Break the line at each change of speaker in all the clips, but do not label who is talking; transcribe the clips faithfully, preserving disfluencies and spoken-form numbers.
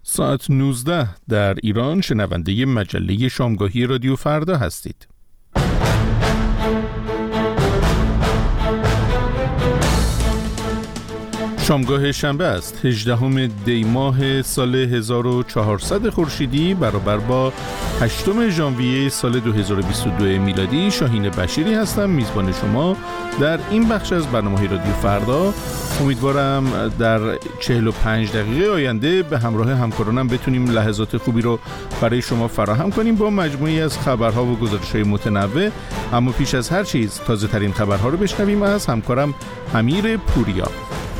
ساعت نوزده در ایران شنونده مجله شامگاهی رادیو فردا هستید. شامگاه شنبه است، هجدهم دی ماه سال هزار و چهارصد خورشیدی برابر با هشتم ژانویه سال دو هزار و بیست و دو میلادی. شاهین بشیری هستم، میزبان شما در این بخش از برنامه رادیو فردا. امیدوارم در چهل و پنج دقیقه آینده به همراه همکارانم بتونیم لحظات خوبی رو برای شما فراهم کنیم با مجموعی از خبرها و گزارش‌های متنوع. اما پیش از هر چیز تازه ترین خبرها رو بشنویم از همکارم امیر پوریا.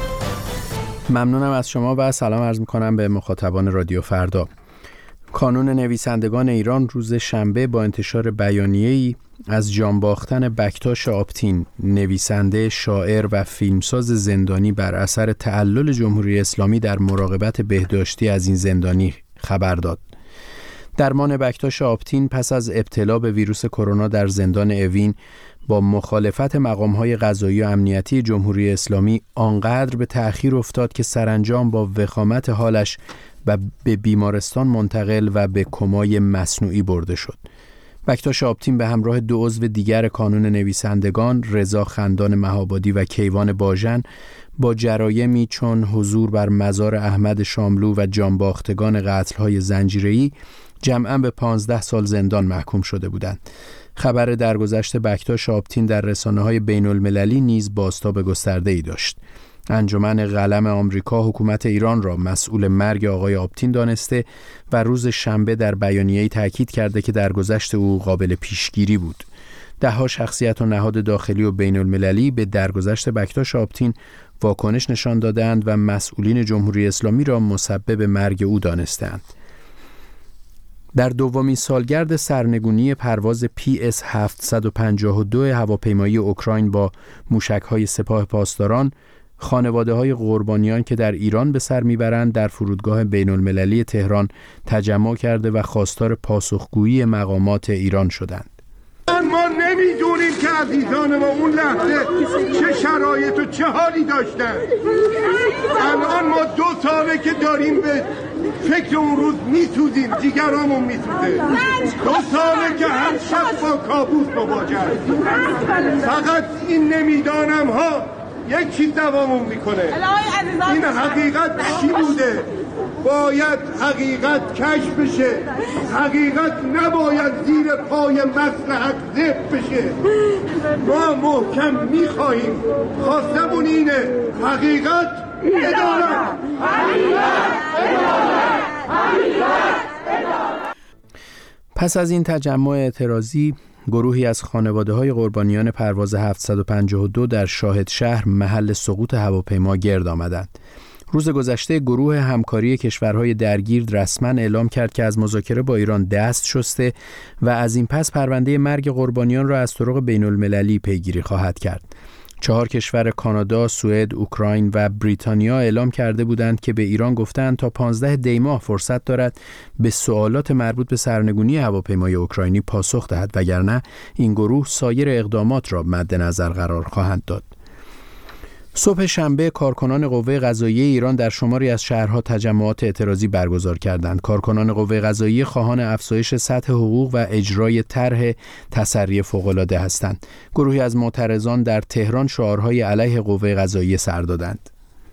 ممنونم از شما و سلام عرض می‌کنم به مخاطبان رادیو فردا. کانون نویسندگان ایران روز شنبه با انتشار بیانیه‌ای از جان باختن بکتاش آپتین، نویسنده، شاعر و فیلمساز زندانی بر اثر تعلل جمهوری اسلامی در مراقبت بهداشتی از این زندانی خبر داد. درمان بکتاش آپتین پس از ابتلا به ویروس کرونا در زندان اوین با مخالفت مقام‌های قضایی و امنیتی جمهوری اسلامی آنقدر به تأخیر افتاد که سرانجام با وخامت حالش و به بیمارستان منتقل و به کمای مصنوعی برده شد. بکتاش آپتین به همراه دو عضو دیگر کانون نویسندگان، رضا خندان مهابادی و کیوان باژن، با جرایمی چون حضور بر مزار احمد شاملو و جانباختگان قتل‌های زنجیره‌ای جمعاً به پانزده سال زندان محکوم شده بودند. خبر درگذشت بکتاش آپتین در رسانه‌های بین‌المللی نیز بازتاب گسترده‌ای داشت. انجمن قلم آمریکا حکومت ایران را مسئول مرگ آقای آپتین دانسته و روز شنبه در بیانیه‌ای تاکید کرده که درگذشت او قابل پیشگیری بود. ده‌ها شخصیت و نهاد داخلی و بین‌المللی به درگذشت بکتاش آپتین واکنش نشان دادند و مسئولین جمهوری اسلامی را مسبب مرگ او دانستند. در دومین سالگرد سرنگونی پرواز پی اس هفتصد و پنجاه و دو هواپیمایی اوکراین با موشک‌های سپاه پاسداران، خانواده‌های قربانیان که در ایران به سر میبرند در فرودگاه بین‌المللی تهران تجمع کرده و خواستار پاسخگویی مقامات ایران شدند.
ما نمیدونیم که عزیزان ما اون لحظه چه شرایط و چه حالی داشتن. الان ما دو ساله که داریم به فکر اون روز میسوزیم، جیگرامون میسوزه. دو ساله که هر شب با کابوس مواجه هستیم. فقط این نمیدانم ها یک چیز دوامون میکنه. این حقیقت چی بوده؟ باید حقیقت کشف بشه. حقیقت نباید زیر پای مصلحت ذبح بشه. ما محکم میخواهیم، خواستمون اینه، حقیقت عدالت، حقیقت عدالت، حقیقت عدالت.
پس از این تجمع اعتراضی، گروهی از خانواده‌های قربانیان پرواز هفتصد و پنجاه و دو در شاهد شهر محل سقوط هواپیما گرد آمدند. روز گذشته گروه همکاری کشورهای درگیر رسما اعلام کرد که از مذاکره با ایران دست شسته و از این پس پرونده مرگ قربانیان را از طرق بین‌المللی پیگیری خواهد کرد. چهار کشور کانادا، سوئد، اوکراین و بریتانیا اعلام کرده بودند که به ایران گفتند تا پانزده دی ماه فرصت دارد به سوالات مربوط به سرنگونی هواپیمای اوکراینی پاسخ دهد، وگرنه این گروه سایر اقدامات را مد نظر قرار خواهند داد. صبح شنبه کارکنان قوه قضاییه ایران در شماری از شهرها تجمعات اعتراضی برگزار کردند. کارکنان قوه قضاییه خواهان افزایش سطح حقوق و اجرای طرح تسری فوق‌العاده هستند. گروهی از معترضان در تهران شعارهای علیه قوه قضاییه سر دادند.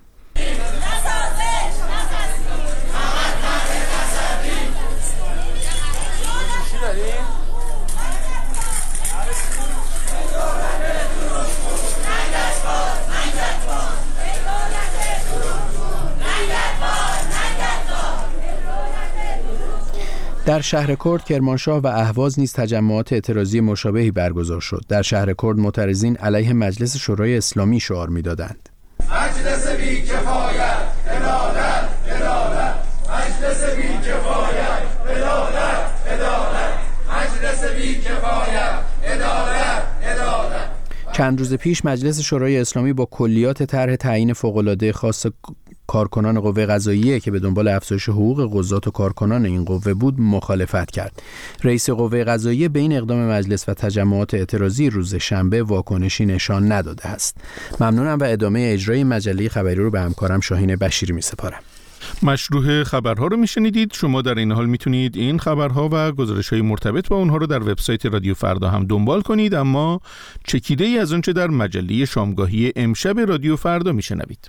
در شهر کرد، کرمانشاه و اهواز نیز تجمعات اعتراضی مشابهی برگزار شد. در شهر کرد معترضین علیه مجلس شورای اسلامی شعار می‌دادند.
مجلس بی‌کفایت، عدالت، عدالت. مجلس بی‌کفایت، عدالت، عدالت. مجلس بی‌کفایت، عدالت، عدالت.
چند روز پیش مجلس شورای اسلامی با کلیات طرح تعیین فوق‌العاده خاص کارکنان قوه قضاییه که به دنبال افزایش حقوق قضات و کارکنان این قوه بود مخالفت کرد. رئیس قوه قضاییه به این اقدام مجلس و تجمعات اعتراضی روز شنبه واکنشی نشان نداده است. ممنونم و ادامه اجرای مجله خبری رو به همکارم شاهین بشیری می‌سپارم.
مشروع خبرها رو میشنیدید. شما در این حال میتونید این خبرها و گزارش‌های مرتبط با اونها رو در وبسایت رادیو فردا هم دنبال کنید، اما چکیده ای از آنچه در مجله شامگاهی امشب رادیو فردا میشنوید.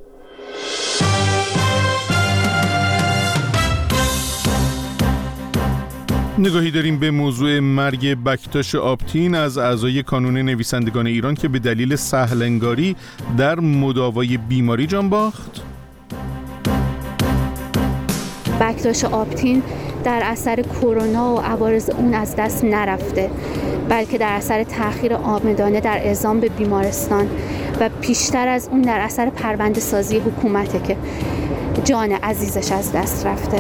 نگاهی داریم به موضوع مرگ بکتاش آپتین از اعضای کانون نویسندگان ایران که به دلیل سهل‌انگاری در مداوای بیماری جان باخت.
بکتاش آپتین در اثر کرونا و عوارض اون از دست نرفته، بلکه در اثر تأخیر عامدانه در اعزام به بیمارستان و پیشتر از اون در اثر پرونده سازی حکومته که جان عزیزش از دست رفته.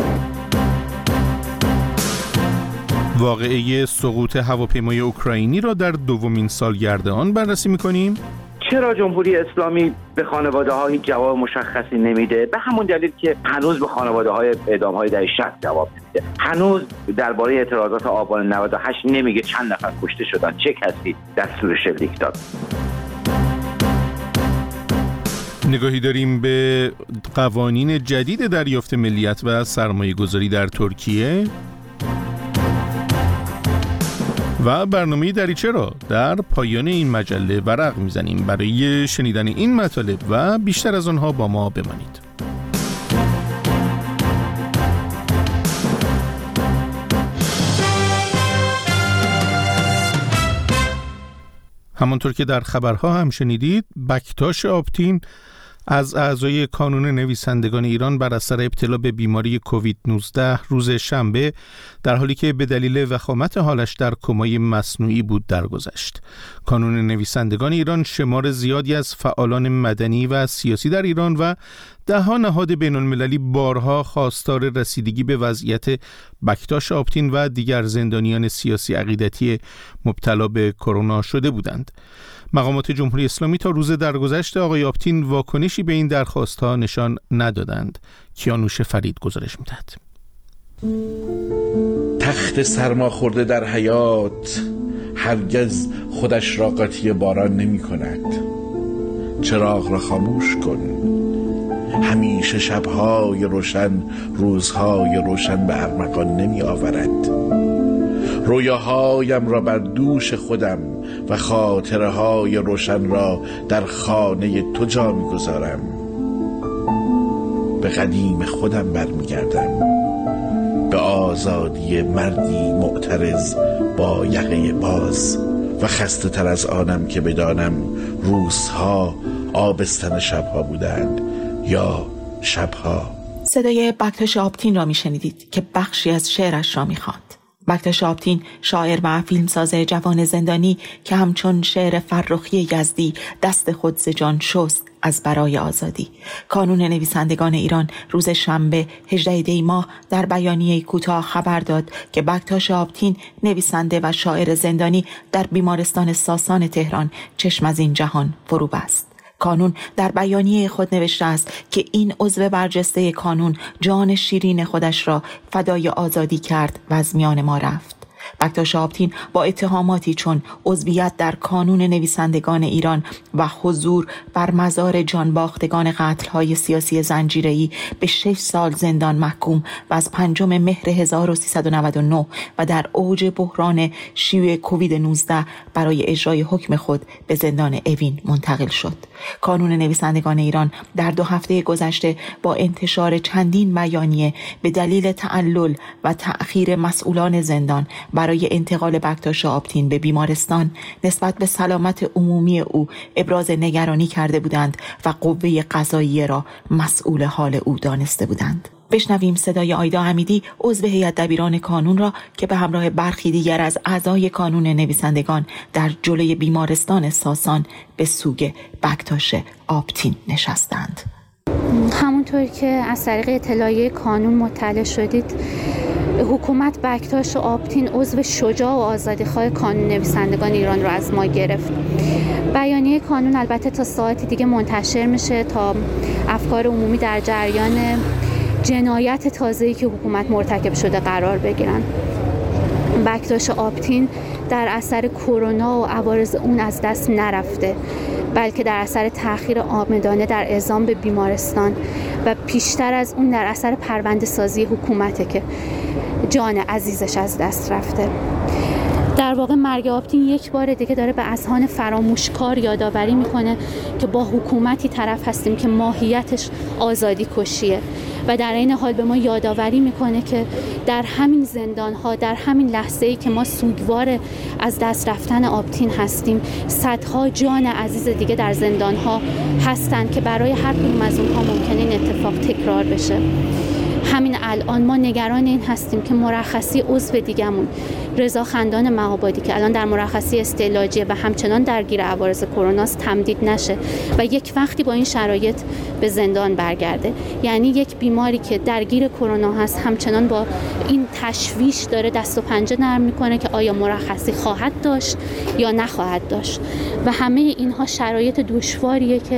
واقعه سقوط هواپیمای اوکراینی را در دومین سالگرد آن بررسی می‌کنیم.
چرا جمهوری اسلامی به خانواده‌ها هیچ جواب مشخصی نمیده؟ به همون دلیل که هنوز به خانواده‌های اعدام‌های دهه شصت جواب نمیده. هنوز درباره اعتراضات آبان نود و هشت نمیگه چند نفر کشته شدن، چه کسی دستور شلیک داد.
نگاهی داریم به قوانین جدید دریافت ملیت و سرمایه‌گذاری در ترکیه و برنامه دریچه را در پایان این مجله ورق میزنیم. برای شنیدن این مطالب و بیشتر از آنها با ما بمانید. همانطور که در خبرها هم شنیدید، بکتاش آپتین از اعضای کانون نویسندگان ایران بر اثر ابتلا به بیماری کووید نوزده روز شنبه در حالی که به دلیل وخامت حالش در کمای مصنوعی بود درگذشت. کانون نویسندگان ایران شمار زیادی از فعالان مدنی و سیاسی در ایران و ده‌ها نهاد بین‌المللی بارها خواستار رسیدگی به وضعیت بکتاش آپتین و دیگر زندانیان سیاسی عقیدتی مبتلا به کرونا شده بودند. مقامات جمهوری اسلامی تا روز درگذشت آقای آپتین واکنشی به این درخواست‌ها نشان ندادند. کیانوش فرید گزارش می‌دهد.
تخت سرما خورده در حیات هرگز خودش را قاطی باران نمی کند. چراغ را خاموش کن. همیشه شب‌های روشن روزهای روشن به ارمغان نمی آورد. رویاهایم را بر دوش خودم و خاطره های روشن را در خانه تو جا می گذارم. به قدیم خودم برمیگردم، به آزادی مردی معترض با یقه باز و خسته تر از آنم که بدانم روزها آبستن شبها بودند یا شبها.
صدای بکتاش آپتین را می شنیدید که بخشی از شعرش را می خواند. بکتاش آپتین شاعر و فیلمساز جوان زندانی که همچون شعر فرخی یزدی دست خود ز جان شست از برای آزادی. کانون نویسندگان ایران روز شنبه هجدهم دی ماه در بیانیه کوتاه خبر داد که بکتاش آپتین نویسنده و شاعر زندانی در بیمارستان ساسان تهران چشم از این جهان فرو بست. کانون در بیانیه خود نوشته است که این عضو برجسته کانون جان شیرین خودش را فدای آزادی کرد و از میان ما رفت. بکتاش آپتین با اتهاماتی چون عضویت در کانون نویسندگان ایران و حضور بر مزار جانباختگان قتل‌های سیاسی زنجیره‌ای به شش سال زندان محکوم و از پنجم مهر هزار و سیصد و نود و نه و در اوج بحران شیوع کووید نوزده برای اجرای حکم خود به زندان اوین منتقل شد. کانون نویسندگان ایران در دو هفته گذشته با انتشار چندین بیانیه به دلیل تعلل و تأخیر مسئولان زندان برای انتقال بکتاش آپتین به بیمارستان نسبت به سلامت عمومی او ابراز نگرانی کرده بودند و قوه قضاییه را مسئول حال او دانسته بودند. بشنویم صدای آیدا حمیدی عضو هیئت دبیران کانون را که به همراه برخی دیگر از اعضای کانون نویسندگان در جلوی بیمارستان ساسان به سوگ بکتاش آپتین نشستند.
همونطور که از طریق اطلاعیه کانون مطلع شدید، حکومت بکتاش آپتین عضو شجاع و آزادیخواه کانون نویسندگان ایران رو از ما گرفت. بیانیه کانون البته تا ساعتی دیگه منتشر میشه تا افکار عمومی در جریان جنایت تازه‌ای که حکومت مرتکب شده قرار بگیرن. بکتاش آپتین در اثر کرونا و عوارض اون از دست نرفته، بلکه در اثر تأخیر عامدانه در اعزام به بیمارستان و پیشتر از اون در اثر پرونده سازی حکومته که جان عزیزش از دست رفته. در واقع مرگ آبتین یک بار دیگه داره به اذهان فراموشکار یادآوری میکنه که با حکومتی طرف هستیم که ماهیتش آزادی کشیه و در این حال به ما یادآوری میکنه که در همین زندان‌ها، در همین لحظه‌ای که ما سوگوار از دست رفتن آبتین هستیم، صدها جان عزیز دیگه در زندان‌ها هستن که برای هر کدوم از اونها ممکنه این اتفاق تکرار بشه. همین الان ما نگران این هستیم که مرخصی عضو دیگمون رضا خندان مهابادی که الان در مرخصی استعلاجیه و همچنان درگیر عوارض کرونا است تمدید نشه و یک وقتی با این شرایط به زندان برگرده. یعنی یک بیماری که درگیر کرونا هست همچنان با این تشویش داره دست و پنجه نرم میکنه که آیا مرخصی خواهد داشت یا نخواهد داشت و همه اینها شرایط دشواریه که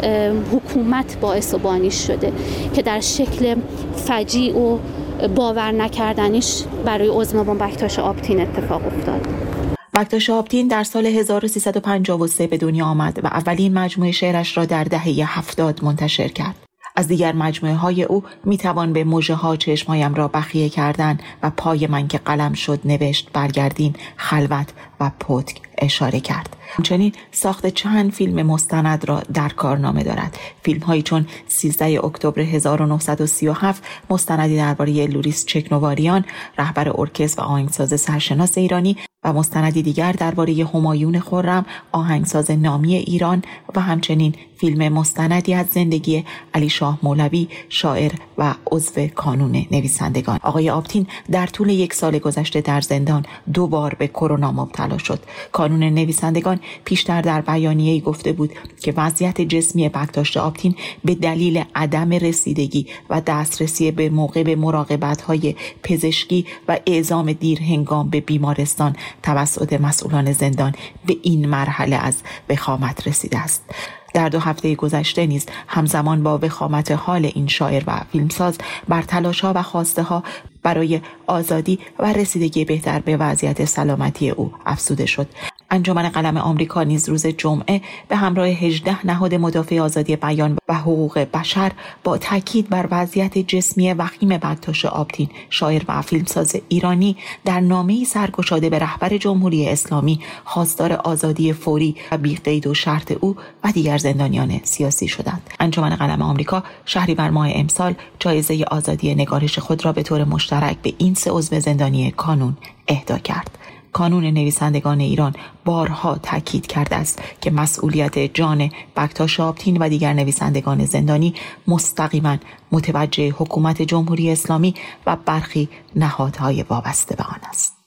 حکومت باعث و بانی شده که در شکل فجیع و باور نکردنیش برای عضو ما بکتاش آبتین اتفاق افتاد.
بکتاش آبتین در سال هزار و سیصد و پنجاه و سه به دنیا آمد و اولین مجموعه شعرش را در دهه هفتاد منتشر کرد. از دیگر مجموعه های او می توان به مژه ها چشمایم را بخیه کردن و پای من که قلم شد نوشت برگردیم خلوت و پتک اشاره کرد. همچنین ساخت چند فیلم مستند را در کارنامه دارد. فیلم هایی چون سیزده اکتبر هزار و نهصد و سی و هفت مستندی درباره لوریس چکنواریان رهبر ارکستر و آهنگساز سرشناس ایرانی و مستندی دیگر درباره همایون خرم آهنگساز نامی ایران و همچنین فیلم مستندی از زندگی علی شاه مولوی شاعر و عضو کانون نویسندگان. آقای آبتین در طول یک سال گذشته در زندان دو بار به کرونا مبتلا شد. کانون نویسندگان پیشتر در بیانیه‌ای گفته بود که وضعیت جسمی بکتاش آبتین به دلیل عدم رسیدگی و دسترسی به موقع به مراقبت‌های پزشکی و اعزام دیر هنگام به بیمارستان توسط مسئولان زندان به این مرحله از وخامت رسیده است. در دو هفته گذشته نیز همزمان با وخامت حال این شاعر و فیلمساز بر تلاش‌ها و خواسته‌ها برای آزادی و رسیدگی بهتر به وضعیت سلامتی او افزوده شد. انجمن قلم آمریکا نیز روز جمعه به همراه هجده نهاد مدافع آزادی بیان و حقوق بشر با تاکید بر وضعیت جسمی وخیم بکتاش آبتین شاعر و فیلمساز ایرانی در نامه‌ای سرگشاده به رهبر جمهوری اسلامی خواستار آزادی فوری و بی قید و شرط او و دیگر زندانیان سیاسی شدند. انجمن قلم آمریکا شهریور ماه امسال جایزه آزادی نگارش خود را به طور مشترک به این سه عضو زندانی کانون اهدا کرد. کانون نویسندگان ایران بارها تاکید کرده است که مسئولیت جان بکتاش آبتین و دیگر نویسندگان زندانی مستقیما متوجه حکومت جمهوری اسلامی و برخی نهادهای وابسته به آن است.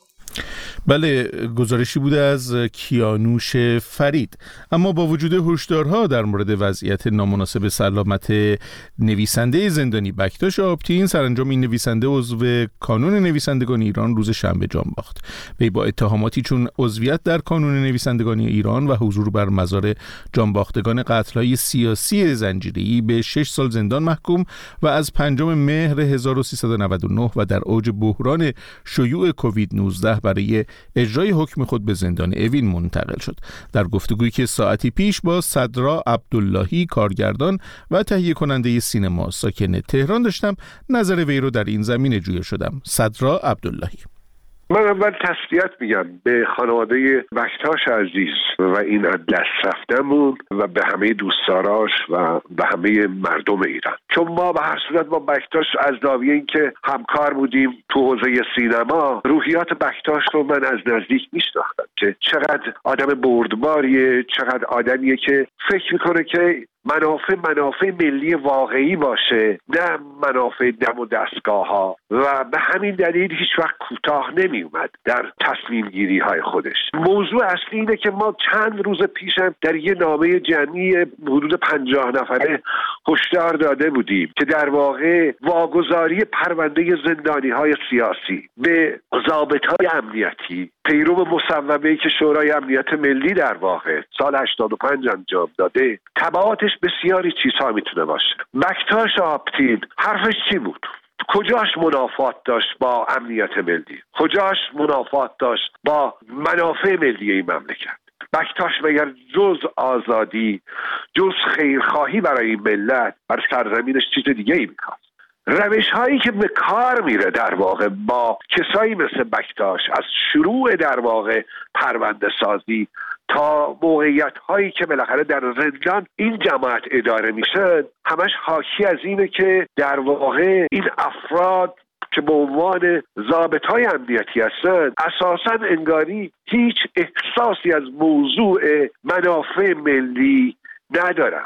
بله، گزارشی بوده از کیانوش فرید. اما با وجود هشدارها در مورد وضعیت نامناسب سلامت نویسنده زندانی بکتاش آبتین، سرانجام این نویسنده عضو کانون نویسندگان ایران روز شنبه جان باخت. وی با اتهاماتی چون عضویت در کانون نویسندگان ایران و حضور بر مزار جانباختگان قتل‌های سیاسی زنجیره‌ای به شش سال زندان محکوم و از پنجم مهر هزار و سیصد و نود و نه و در اوج بحران شیوع کووید نوزده برای اجرای حکم خود به زندان اوین منتقل شد. در گفتگویی که ساعتی پیش با صدرا عبداللهی کارگردان و تهیه کننده سینما ساکن تهران داشتم، نظر وی رو در این زمینه جویا شدم. صدرا عبداللهی:
من اول تسلیت میگم به خانواده بکتاش عزیز و این از دست رفتمون و به همه دوستداراش و به همه مردم ایران، چون ما به هر صورت با بکتاش از زاویه این که همکار بودیم تو حوزه سینما، روحیات بکتاش رو من از نزدیک میشناختم که چقدر آدم بردباریه، چقدر آدمیه که فکر میکنه که منافع منافع ملی واقعی باشه، نه منافع دم و دستگاه ها، و به همین دلیل هیچ وقت کوتاه نمی اومد در تصمیم گیری های خودش. موضوع اصلی اینه که ما چند روز پیشم در یه نامه جمعی حدود پنجاه نفره هشدار داده بودیم که در واقع واگذاری پرونده زندانی های سیاسی به ضابطهای امنیتی پیرو مصوبه‌ای که شورای امنیت ملی در واقع سال هشتاد و پنج انجام داده، تبعاتش بسیاری چیزها میتونه باشه. بکتاش آبتین حرفش چی بود؟
کجاش منافات داشت با امنیت ملی؟ کجاش منافات داشت با منافع ملی این مملکت؟ بکتاش مگر جز آزادی، جز خیرخواهی برای این ملت، بر سرزمینش چیز دیگه ای میخواست؟ روش هایی که به کار میره در واقع با کسایی مثل بکتاش، از شروع در واقع پرونده سازی تا موقعیت هایی که بالاخره در زندان این جماعت اداره میشن، همش حاکی از اینه که در واقع این افراد که به عنوان ضابطهای امنیتی هستن اساساً انگاری هیچ احساسی از موضوع منافع ملی ندارن.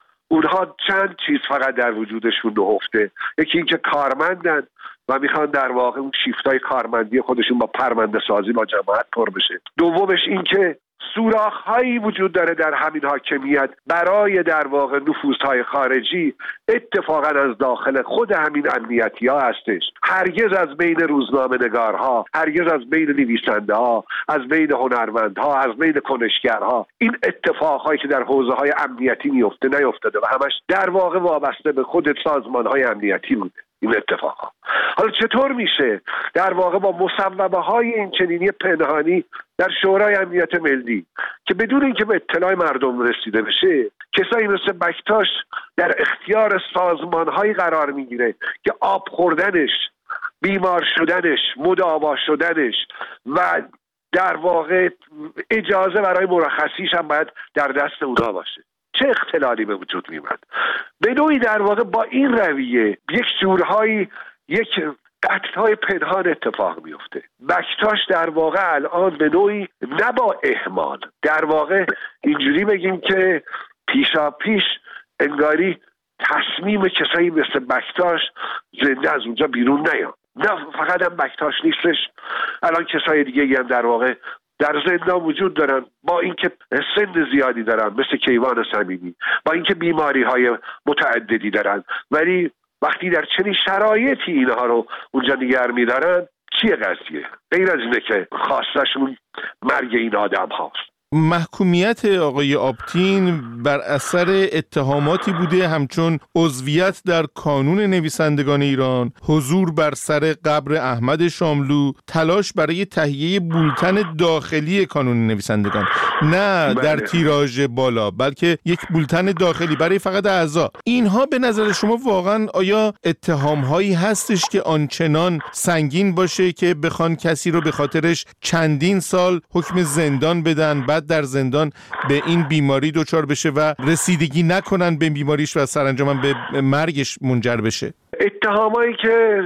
اونها چند چیز فقط در وجودشون نهفته. یکی این که کارمندن و میخوان در واقع اون شیفتای کارمندی خودشون با پرونده سازی با جماعت پر بشه. دومش این که سوراخ‌هایی وجود داره در همین حاکمیت برای در واقع نفوذهای خارجی، اتفاقا از داخل خود همین امنیتی‌ها هستش. هرگز از بین روزنامه‌نگارها، هرگز از بین نویسنده‌ها، از بین هنرمندها، از بین کنشگرها این اتفاقهایی که در حوزه‌های امنیتی میفته نیفتاده و همش در واقع وابسته به خود سازمان‌های امنیتی بوده این اتفاقها. حالا چطور میشه در واقع با مصوبه های این چنینی پنهانی در شورای امنیت ملی که بدون اینکه به اطلاع مردم رسیده بشه کسایی مثل بکتاش در اختیار سازمان هایی قرار میگیره که آب خوردنش، بیمار شدنش، مداوا شدنش و در واقع اجازه برای مرخصیش هم باید در دست اونها باشه؟ چه اختلالی به وجود میاد؟ به نوعی در واقع با این رویه یک جورهایی یک قتل‌های پنهان اتفاق میفته. بکتاش در واقع الان به نوعی نه با اهمال، در واقع اینجوری بگیم که پیشا پیش انگاری تصمیم کسایی مثل بکتاش زنده از اونجا بیرون نیاد. نه فقط هم بکتاش نیستش، الان کسای دیگه هم در واقع در زندان وجود دارن با اینکه سن زیادی دارن مثل کیوان صمیمی، با اینکه بیماری های متعددی دارن، ولی وقتی در چنین شرایطی اینها رو اونجا نگه می‌دارن چیه قضیه؟ غیر از اینه که خواستشون مرگ این آدم هاست.
محکومیت آقای آپتین بر اثر اتهاماتی بوده همچون عضویت در کانون نویسندگان ایران، حضور بر سر قبر احمد شاملو، تلاش برای تهیه بولتن داخلی کانون نویسندگان، نه در تیراژ بالا بلکه یک بولتن داخلی برای فقط اعضا. اینها به نظر شما واقعا آیا اتهام‌هایی هستش که آنچنان سنگین باشه که بخوان کسی رو به خاطرش چندین سال حکم زندان بدن، بعد در زندان به این بیماری دچار بشه و رسیدگی نکنن به بیماریش و سرانجام به مرگش منجر بشه؟
اتهامایی که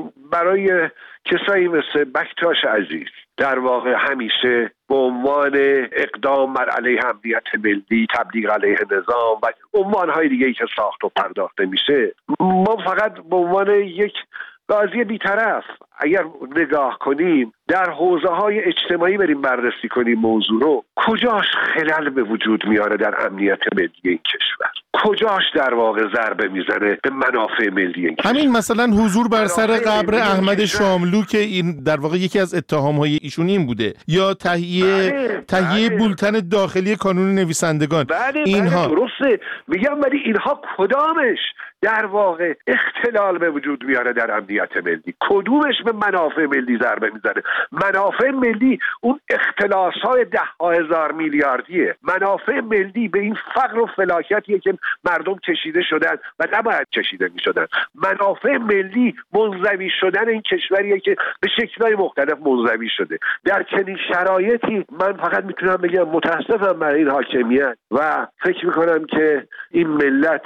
برای کسایی مثل بکتاش عزیز در واقع همیشه به عنوان اقدام بر علیه امنیت ملی، تبلیغ علیه نظام و عنوانهای دیگه‌ای که ساخت و پرداخته میشه، ما فقط به عنوان یک قاضی بی‌طرف اگر نگاه کنیم در حوزه‌های اجتماعی بریم بررسی کنیم موضوع رو، کجاش خلل به وجود میاره در امنیت ملی این کشور؟ کجاش در واقع ضربه میزنه به منافع ملی این کشور؟
همین مثلا حضور بر سر قبر احمد شاملو که این در واقع یکی از اتهام‌های ایشون این بوده، یا تهیه بله، تهیه بله. بولتن داخلی کانون نویسندگان.
بله،
اینها
بله، درسته میگم، ولی اینها کدامش در واقع اختلال به وجود میاره در امنیت ملی؟ کدومش به منافع ملی ضربه میزنه؟ منافع ملی اون اختلاس‌های ده ها هزار میلیاردیه. منافع ملی به این فقر و فلاکتیه که مردم کشیده شدن و نباید کشیده میشدن. منافع ملی منزوی شدن این کشوریه که به شکل‌های مختلف منزوی شده. در چنین شرایطی من فقط میتونم بگم متاسفم برای این حاکمیت و فکر میکنم که این ملت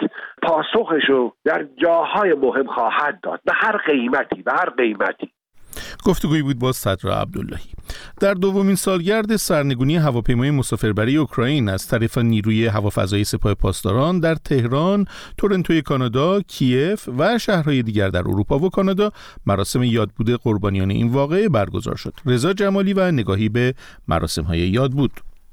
پاسخشو در جاهای مهم خواهد داد، به هر قیمتی، به هر قیمتی.
گفتگویی بود با صدرا عبداللهی. در دومین سالگرد سرنگونی هواپیمای مسافربری اوکراین از طرف نیروی هوافضایی سپاه پاسداران در تهران، تورنتوی کانادا، کیف و شهرهای دیگر در اروپا و کانادا مراسم یادبود قربانیان این واقعه برگزار شد. رضا جمالی و نگاهی به مراسم‌های یادبود.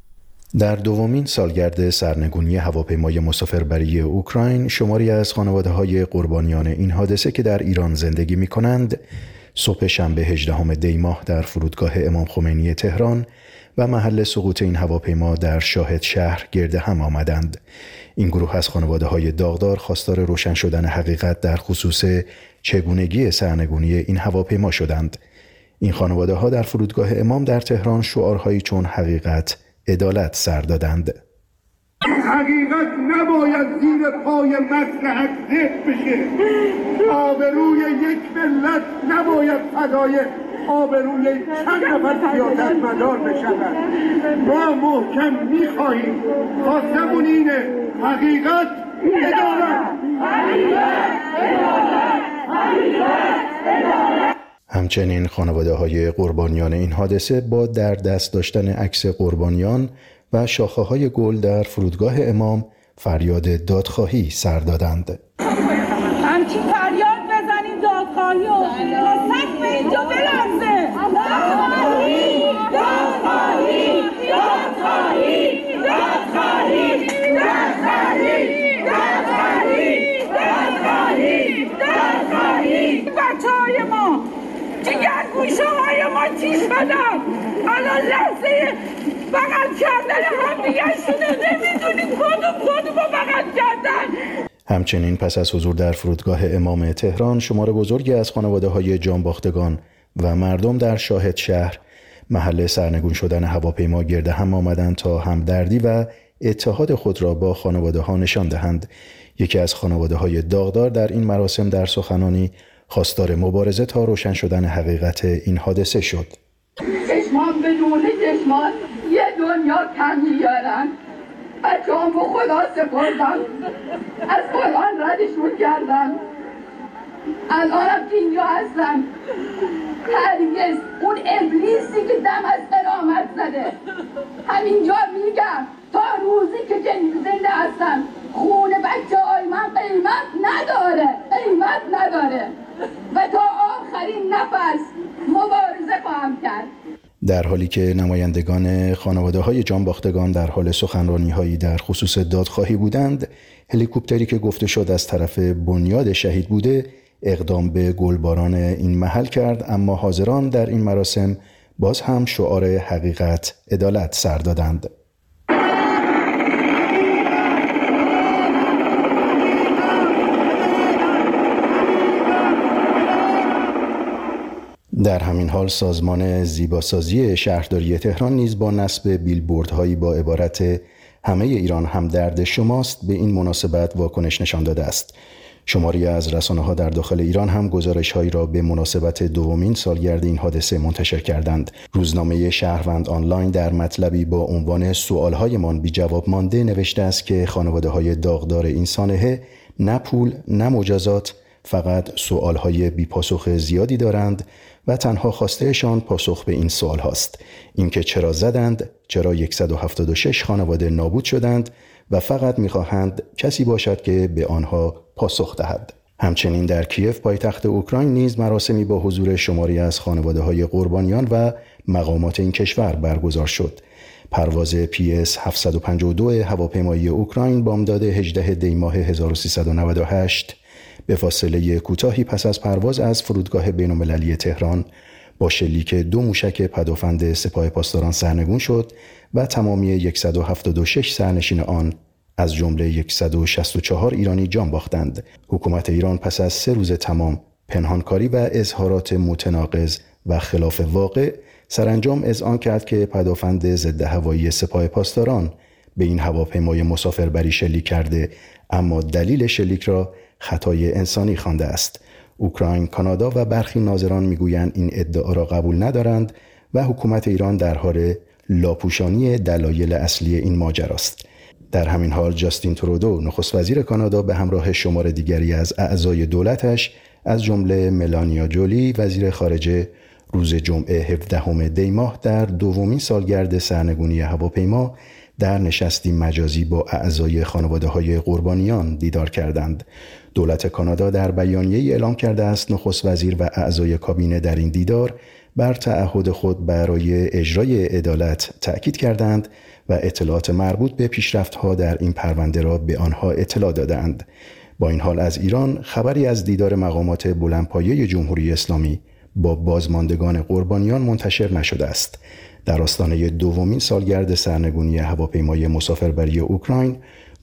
در دومین سالگرد سرنگونی هواپیمای مسافربری اوکراین، شماری از خانواده‌های قربانیان این حادثه که در ایران زندگی می‌کنند، صبح شنبه هجدهم دی ماه در فرودگاه امام خمینی تهران و محل سقوط این هواپیما در شاهد شهر گرد هم آمدند. این گروه از خانواده‌های داغدار خواستار روشن شدن حقیقت در خصوص چگونگی سرنگونی این هواپیما شدند. این خانواده ها در فرودگاه امام در تهران شعارهایی چون حقیقت، عدالت سر دادند.
حقیقت نباید زیر پای مصلحت ذبح بشه. آبروی یک ملت نباید فدای آبروی چند نفر سیاستمدار بشود. ما محکم میخواهیم، خواستمون اینه: حقیقت، عدالت.
همچنین خانواده های قربانیان این حادثه با در دست داشتن عکس قربانیان و شاخه های گل در فرودگاه امام فریاد دادخواهی سر دادند.
همچین فریاد بزنید دادخواهی و تا سقف اینجا بلرزه. دادخواهی، دادخواهی، دادخواهی، دادخواهی، دادخواهی، دادخواهی، دادخواهی، دادخواهی. بچه های ما، جگر گوشه های ما چی شدن؟ الان لحظه بغل کردن هم دیگه شده، نمیدونیم کدوم کدوم بغل کردن.
همچنین پس از حضور در فرودگاه امام تهران، شمار بزرگی از خانواده های جانباختگان و مردم در شاهد شهر محل سرنگون شدن هواپیما گرد هم آمدند تا همدردی و اتحاد خود را با خانواده ها نشان دهند. یکی از خانواده های داغدار در این مراسم در سخنانی خواستار مبارزه تا روشن شدن حقیقت این حادثه شد.
چشمان بدون چشمان یه دنیا کم میارن. بچه‌ام به خدا سپردم، از قرآن ردشون کردم، الانم که اینجا هستم. هرگز اون ابلیسی که دم از قرامت زده، همینجا میگم تا روزی که زنده هستم خون بچه های من قیمت نداره، قیمت نداره و تا آخرین نفس مبارزه خواهم کرد.
در حالی که نمایندگان خانواده های جانباختگان در حال سخنرانی هایی در خصوص دادخواهی بودند، هلیکوپتری که گفته شد از طرف بنیاد شهید بوده اقدام به گلباران این محل کرد، اما حاضران در این مراسم باز هم شعار حقیقت، عدالت سر دادند. در همین حال سازمان زیباسازی شهرداری تهران نیز با نصب بیلبوردهایی با عبارت همه ایران همدرد شماست به این مناسبت واکنش نشان داده است. شماری از رسانه‌ها در داخل ایران هم گزارش‌هایی را به مناسبت دومین سالگرد این حادثه منتشر کردند. روزنامه شهروند آنلاین در مطلبی با عنوان سوال‌هایمان بی جواب مانده نوشته است که خانواده‌های داغدار این سانحه نه پول نه مجازات، فقط سوال‌های بی پاسخ زیادی دارند و تنها خواستهشان پاسخ به این سوال هاست: اینکه چرا زدند، چرا صد و هفتاد و شش خانواده نابود شدند و فقط می‌خواهند کسی باشد که به آنها پاسخ دهد. همچنین در کیف پایتخت اوکراین نیز مراسمی با حضور شماری از خانواده‌های قربانیان و مقامات این کشور برگزار شد. پرواز پی اس هفتصد و پنجاه و دو هواپیمایی اوکراین بامداد هجدهم دی ماه هزار و سیصد و نود و هشت به فاصله کوتاهی پس از پرواز از فرودگاه بین‌المللی تهران با شلیک دو موشک پدافند سپاه پاسداران سرنگون شد و تمامی صد و هفتاد و شش سرنشین آن از جمله صد و شصت و چهار ایرانی جان باختند. حکومت ایران پس از سه روز تمام پنهانکاری و اظهارات متناقض و خلاف واقع سرانجام اذعان کرد که پدافند ضد هوایی سپاه پاسداران به این هواپیمای مسافربری شلیک کرده، اما دلیل شلیک را خطای انسانی خوانده است. اوکراین، کانادا و برخی ناظران میگویند این ادعا را قبول ندارند و حکومت ایران در حال لاپوشانی دلایل اصلی این ماجراست. در همین حال جاستین ترودو، نخست وزیر کانادا، به همراه شمار دیگری از اعضای دولتش از جمله ملانیا جولی وزیر خارجه روز جمعه هفدهم دی ماه در دومین سالگرد سرنگونی هواپیما در نشستی مجازی با اعضای خانواده‌های قربانیان دیدار کردند. دولت کانادا در بیانیه‌ای اعلام کرده است نخست وزیر و اعضای کابینه در این دیدار بر تعهد خود برای اجرای عدالت تأکید کردند و اطلاعات مربوط به پیشرفت‌ها در این پرونده را به آنها اطلاع دادند. با این حال از ایران خبری از دیدار مقامات بلندپایه جمهوری اسلامی با بازماندگان قربانیان منتشر نشده است. در آستانه دومین سالگرد سرنگونی هواپیمای مسافربری اوکراین،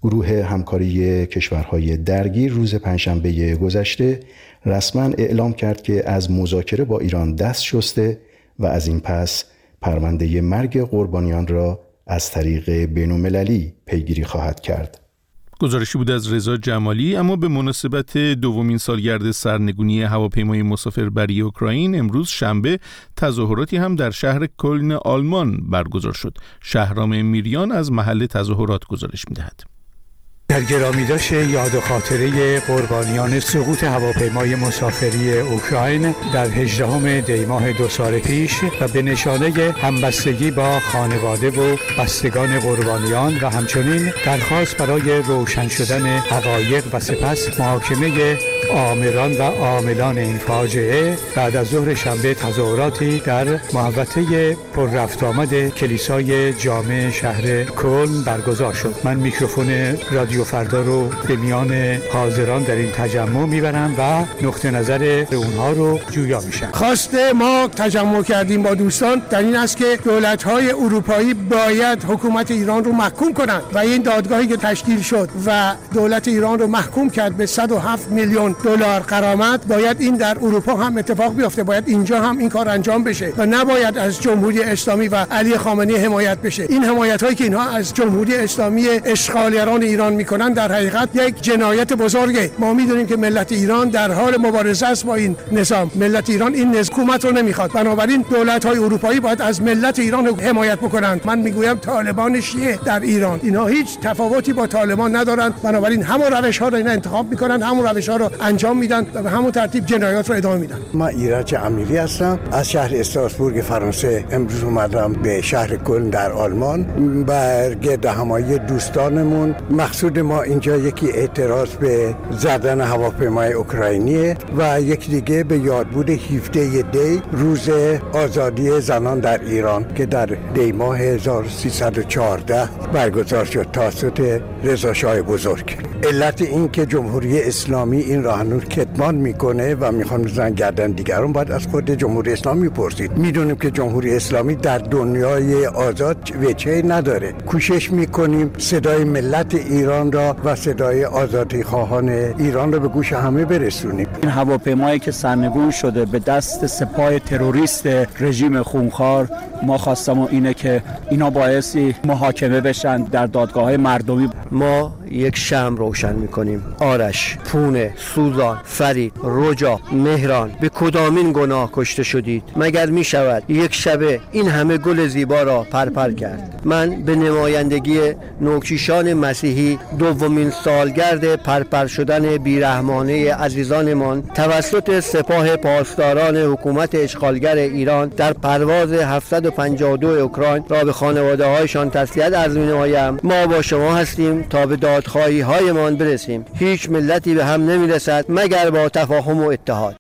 گروه همکاری کشورهای درگیر روز پنجشنبه گذشته رسما اعلام کرد که از مذاکره با ایران دست شسته و از این پس پرونده مرگ قربانیان را از طریق بین‌المللی پیگیری خواهد کرد.
گزارشی بود از رضا جمالی. اما به مناسبت دومین سالگرد سرنگونی هواپیمای مسافربری اوکراین امروز شنبه تظاهراتی هم در شهر کلن آلمان برگزار شد. شهرام میریان از محل تظاهرات گزارش می‌دهد.
در گرامیداشت یاد و خاطره قربانیان سقوط هواپیمای مسافری اوکراین در هجدهم دی ماه دو سال پیش و به نشانه همبستگی با خانواده و بستگان قربانیان و همچنین درخواست برای روشن شدن حقایق و سپس محاکمه آمران و عاملان این فاجعه بعد از ظهر شنبه تظاهراتی در محوطه پر رفت آمد کلیسای جامع شهر کلن برگزار شد. من میکروفون رادیو فردا رو به میان حاضران در این تجمع میبرم و نقطه نظر اونها رو جویا میشم.
خواسته ما تجمع کردیم با دوستان در این است که دولت‌های اروپایی باید حکومت ایران رو محکوم کنند و این دادگاهی که تشکیل شد و دولت ایران رو محکوم کرد به صد و هفت میلیون دلار غرامت، باید این در اروپا هم اتفاق بیفته، باید اینجا هم این کار انجام بشه و نباید از جمهوری اسلامی و علی خامنه‌ای حمایت بشه. این حمایت‌هایی که اینها از جمهوری اسلامی اشغالگران ایران میکنن در حقیقت یک جنایت بزرگه. ما میدونیم که ملت ایران در حال مبارزه است با این نظام. ملت ایران این حکومت رو نمیخواد. بنابراین دولت‌های اروپایی باید از ملت ایران حمایت بکنند. من میگویم طالبان شیعه در ایران اینها هیچ تفاوتی با طالبان ندارند. بنابراین همون روش‌ها رو اینا انتخاب میکنن، همون روش‌ها رو انجام میدن و به همون ترتیب جنایات رو ادامه میدن.
من ایرج امیری هستم از شهر استراسبورگ فرانسه. امروز اومدم به شهر کلن در آلمان بر گرد همایی دوستانمون. مقصود ما اینجا یکی اعتراض به زدن هواپیمای اوکراینیه و یکی دیگه به یادبود هفده دی روز آزادی زنان در ایران که در دی ماه هزار و سیصد و چهارده برگزار شد توسط رضا شاه بزرگ. علت این که جمهوری اسلامی این را هنوز کتمان میکنه و میخوان بزنن گردن دیگران باید از خود جمهوری اسلامی پرسید. میدونیم که جمهوری اسلامی در دنیای آزاد وجهی نداره. کوشش میکنیم صدای ملت ایران را و صدای آزادی خواهان ایران را به گوش همه برسونیم.
این هواپیمایی که سرنگون شده به دست سپاه تروریست رژیم خونخوار، ما خواستمون اینه که اینا باعثی محاکمه بشن در دادگاه‌های مردمی.
ما یک شمع روشن میکنیم. آرش، پونه، سوزان، فرید، رجا، مهران به کدامین گناه کشته شدید؟ مگر میشود یک شبه این همه گل زیبا را پرپر کرد؟ من به نمایندگی نوکیشان مسیحی دومین سالگرد پرپر شدن بیرحمانه عزیزانمان توسط سپاه پاسداران حکومت اشغالگر ایران در پرواز هفتصد و پنجاه و دو اوکراین را به خانواده هایشان تسلیت عرض می‌نمایم. ما با شما هستیم تا به دادخواهی هایمان برسیم. هیچ ملتی به هم نمیرسد مگر با تفاهم و اتحاد.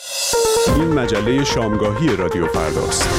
این مجله شامگاهی رادیو فرداست.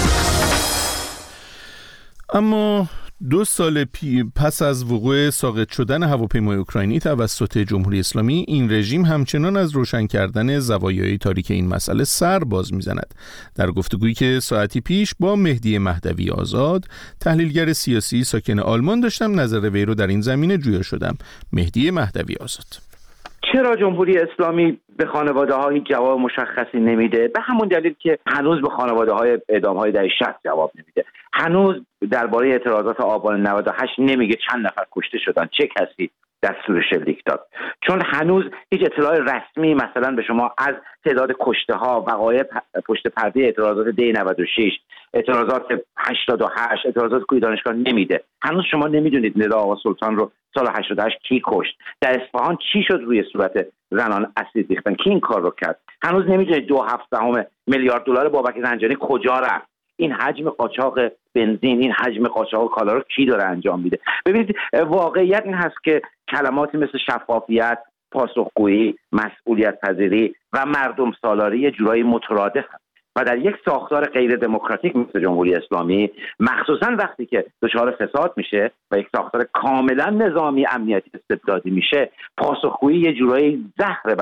اما دو سال پی پس از وقوع ساقط شدن هواپیمای اوکراینی توسط جمهوری اسلامی، این رژیم همچنان از روشن کردن زوایای تاریک این مسئله سر باز میزند. در گفتگویی که ساعتی پیش با مهدی مهدوی آزاد، تحلیلگر سیاسی ساکن آلمان، داشتم نظر وی رو در این زمینه جویا شدم. مهدی مهدوی آزاد:
چرا جمهوری اسلامی به خانواده ها هیچ جواب مشخصی نمیده؟ به همون دلیل که هنوز به خانواده های اعدام های دهه شصت جواب نمیده. هنوز درباره اعتراضات آبان نود و هشت نمیگه چند نفر کشته شدن، چه کسی دستور شلیک داد، چون هنوز هیچ اطلاع رسمی مثلا به شما از تعداد کشته ها، وقایع پشت پرده اعتراضات دی نود و شش، اعتراضات هشتاد و هشت، اعتراضات کوی دانشگاه نمیده. هنوز شما نمیدونید ندا آقا سلطان رو سال هشتاد و هشت کی کشت، در اصفهان چی شد روی صورت زنان اسید ریختن، کی این کار رو کرد. هنوز نمیدونید دو هفدهم میلیارد دلار بابک زنجانی کجا رفت. این حجم قاچاق بنزین، این حجم قاچاق کالا رو کی داره انجام میده؟ ببینید واقعیت این هست که کلماتی مثل شفافیت، پاسخگویی، مسئولیت پذیری و مردم سالاری یه جورایی مترادف هست و در یک ساختار غیر دموکراتیک مثل جمهوری اسلامی، مخصوصا وقتی که دچار فساد میشه و یک ساختار کاملا نظامی امنیتی استبدادی میشه، پاسخگویی یه جورایی زهر برای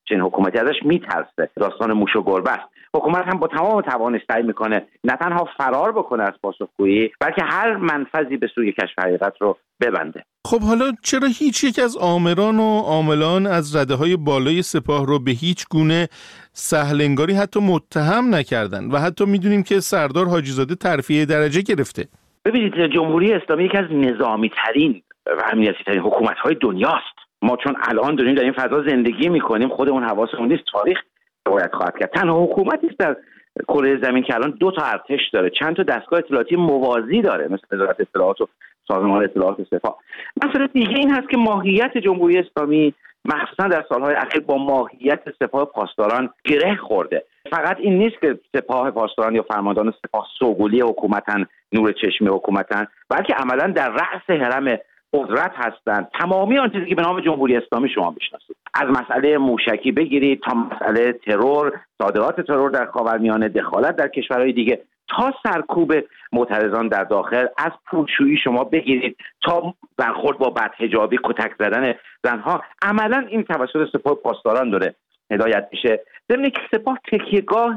چنین حکومتی ازش میترسه. داستان موش و گربه است. حکومت هم با تمام توانش سعی میکنه نه تنها فرار بکنه از پاسخگویی، بلکه هر منفذی به سوی کشف حقیقت رو ببنده.
خب حالا چرا هیچ یک از آمران و عاملان از رده‌های بالای سپاه رو به هیچ گونه سهلنگاری حتی متهم نکردن و حتی میدونیم که سردار حاجیزاده ترفیع درجه گرفته؟
ببینید جمهوری اسلامی یکی از نظامی ترین و امنیتی ترین حکومت های دنیاست. ما چون الان داریم در این فضا زندگی میکنیم خودمون حواسمون نیست، تاریخ باید خواهد کرد. تنها حکومتی است در کره زمین که الان دو تا ارتش داره، چند تا دستگاه اطلاعاتی موازی داره مثل وزارت اطلاعات و سازمان اطلاعات سپاه. مسئله دیگه این هست که ماهیت جمهوری اسلامی مخصوصا در سالهای اخیر با ماهیت سپاه پاسداران گره خورده. فقط این نیست که سپاه پاسداران یا فرماندهان سپاه سوگلی حکومتن، نور چشمی حکومتن، بلکه عملا در رأس هرم قدرت هستند. تمامی آن چیزی که به نام جمهوری اسلامی شما بشناسید، از مسئله موشکی بگیرید تا مسئله ترور، صادرات ترور در خاورمیانه، دخالت در کشورهای دیگه، تا سرکوب معترضان در داخل، از پولشویی شما بگیرید تا برخورد با بدحجابی، کتک زدن زنها، عملا این توسط سپاه پاسداران داره هدایت میشه. ضمن که سپاه تکیهگاه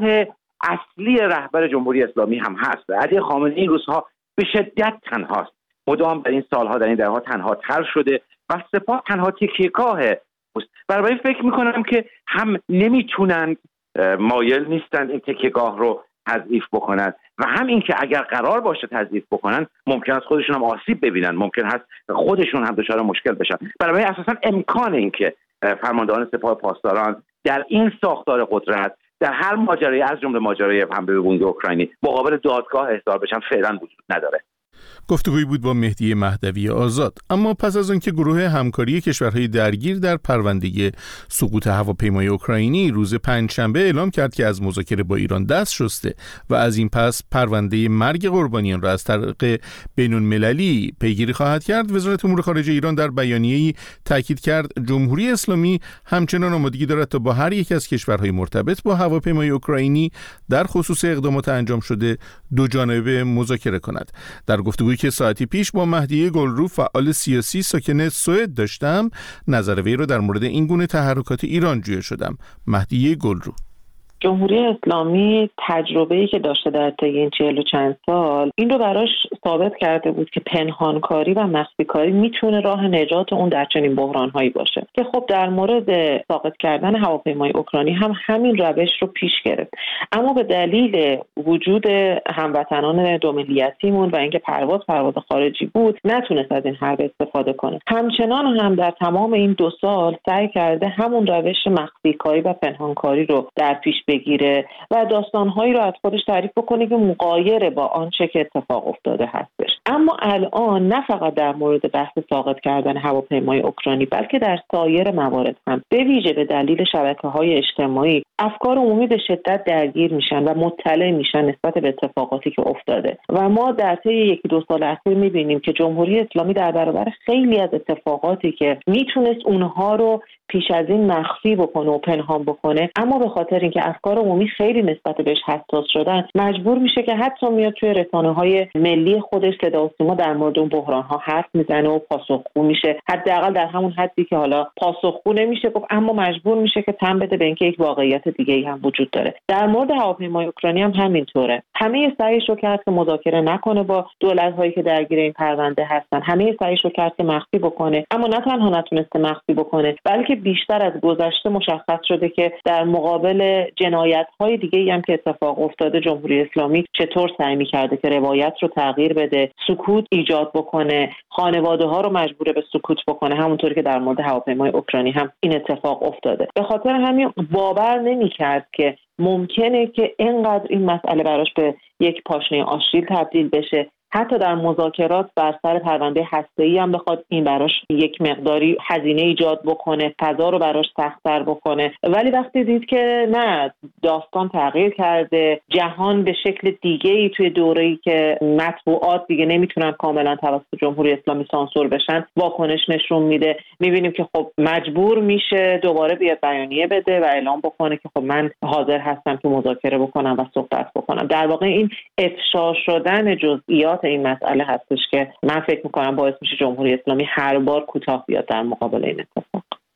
اصلی رهبر جمهوری اسلامی هم هست. علی خامنه‌ای این روزها به شدت تنهاست، مدام در این سالها در این دهه‌ها تنها تر شده و سپاه تنها تکیهگاه است. برای فکر میکنم که هم نمیتونن، مایل نیستن این تکیهگاه رو تضعیف بکنن و هم این که اگر قرار باشه تضعیف بکنن ممکن است خودشون هم آسیب ببینن، ممکن هست خودشون هم دچار مشکل بشن. برای اساسا امکان این که فرماندهان سپاه پاسداران در این ساختار قدرت در هر ماجرایی از جمله ماجرای حمله به بنگ اوکراینی مقابل دادگاه احضار بشن فعلا وجود نداره.
گفتگویی بود با مهدی مهدوی آزاد. اما پس از آنکه گروه همکاری کشورهای درگیر در پرونده سقوط هواپیمای اوکراینی روز پنجشنبه اعلام کرد که از مذاکره با ایران دست شسته و از این پس پرونده مرگ قربانیان را از طریق بین‌المللی پیگیری خواهد کرد، وزارت امور خارجه ایران در بیانیه‌ای تاکید کرد جمهوری اسلامی همچنان آمادگی دارد تا با هر یک از کشورهای مرتبط با هواپیمای اوکراینی در خصوص اقدامات انجام شده دو جانبه مذاکره کند. در گفتگویی که ساعتی پیش با مهدی گلرو فعال سیاسی ساکن سوئد داشتم، نظر وی را در مورد این گونه تحرکات ایران جویا شدم. مهدی گلرو:
جمهوری اسلامی تجربه‌ای که داشته در طی این چهل و چند سال این رو براش ثابت کرده بود که پنهانکاری و مخفیکاری میتونه راه نجات اون در چنین بحران‌هایی باشه که خب در مورد ساقط کردن هواپیمای اوکراینی هم همین روش رو پیش گرفت. اما به دلیل وجود هموطنان دو ملیتیمون و اینکه پرواز پرواز خارجی بود نتونست از این حرب استفاده کنه. همچنان هم در تمام این دو سال سعی کرده همون روش مخفیکاری و پنهانکاری رو در پیش بگیره و داستانهایی رو از خودش تعریف بکنه که مغایر با آنچه که اتفاق افتاده هستش. اما الان نه فقط در مورد بحث ساقط کردن هواپیمای اوکراینی بلکه در سایر موارد هم به ویژه به دلیل شبکه‌های اجتماعی افکار عمومی به شدت درگیر میشن و مطلع میشن نسبت به اتفاقاتی که افتاده و ما در طی یکی دو سال اخیر میبینیم که جمهوری اسلامی در برابر خیلی از اتفاقاتی که میتونست اونها رو پیش از این مخفی بکنه و پنهان بکنه، اما به خاطر اینکه افکار عمومی خیلی نسبت بهش حساس شدن مجبور میشه که حتی میاد توی رسانه‌های ملی خودش صدا و سیما در مورد اون بحران‌ها حرف میزنه و پاسخگو میشه، حداقل در همون حدی که حالا پاسخگو نمیشه گفت اما مجبور میشه که تن بده به اینکه یک واقعیت دیگه‌ای هم وجود داره. در مورد هواپیمای اوکراینی هم همینطوره. همه سعیش رو کرد که مذاکره نکنه با دولت‌هایی که درگیر این پرونده هستن، همه سعیش رو کرد که مخفی بکنه، اما نه تنها نتونسته مخفی بکنه بلکه بیشتر از گذشته مشخص شده که در مقابل جنایت‌های دیگه‌ای هم که اتفاق افتاده جمهوری اسلامی چطور سعی می‌کرده که روایت رو تغییر بده، سکوت ایجاد بکنه، خانواده‌ها رو مجبور به سکوت بکنه، همونطوری که در مورد هواپیمای اوکراینی هم این اتفاق افتاده. به خاطر همین باور نمی‌کرد که ممکنه که اینقدر این مسئله براش به یک پاشنه آشیل تبدیل بشه، حتی در مذاکرات بر سر پرونده هسته‌ای هم بخواد این براش یک مقداری هزینه ایجاد بکنه، فضا رو براش سخت‌تر بکنه. ولی وقتی دید که نه، داستان تغییر کرده، جهان به شکل دیگه‌ای توی دوره‌ای که مطبوعات دیگه نمیتونن کاملا توسط جمهوری اسلامی سانسور بشن واکنش نشون میده، میبینیم که خب مجبور میشه دوباره بیاد بیانیه بده و اعلام بکنه که خب من حاضر هستم که مذاکره بکنم و صحبت بکنم. در واقع این افشا شدن جزئیات این مسئله هستش که من فکر میکنم باعث میشه جمهوری اسلامی هر بار کوتاه بیاد در مقابل این اتفاق.